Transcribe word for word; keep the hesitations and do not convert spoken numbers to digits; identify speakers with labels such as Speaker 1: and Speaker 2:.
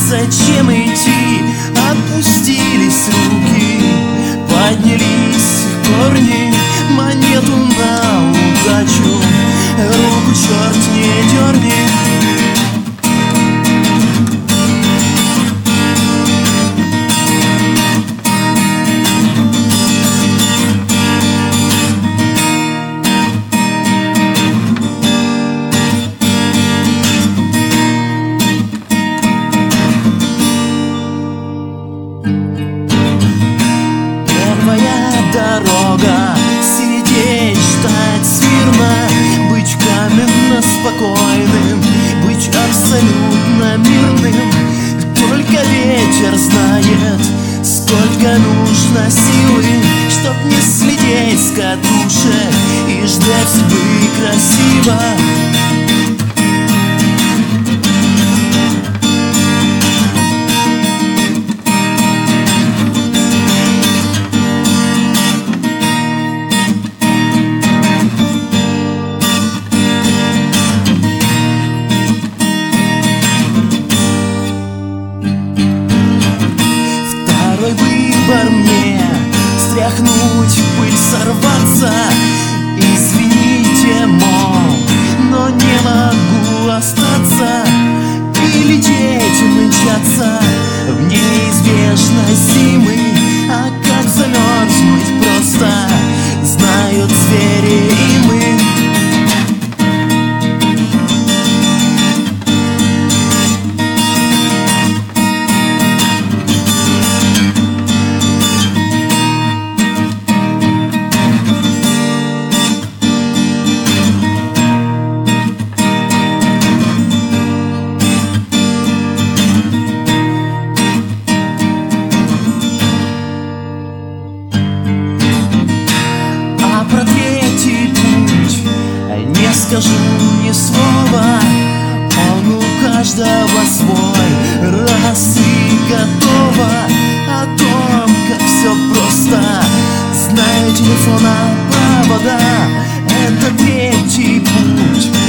Speaker 1: зачем идти? Опустились руки, поднялись корни, монету на удачу, руку черт не дерни. Дорога, сидеть, ждать смирно, быть каменно спокойным, быть абсолютно мирным. Только ветер знает, сколько нужно силы, чтоб не слететь с катушек и ждать судьбы красиво. Выбор мне стряхнуть пыль, сорваться, извините, мол, но не могу остаться и лететь, мчаться в неизбежность зимы. А как замерзнуть просто знают звери и мы. Про третий путь не скажу ни слова, он у каждого свой, раз и готово. О том, как все просто, знаю телефона провода. Это третий путь.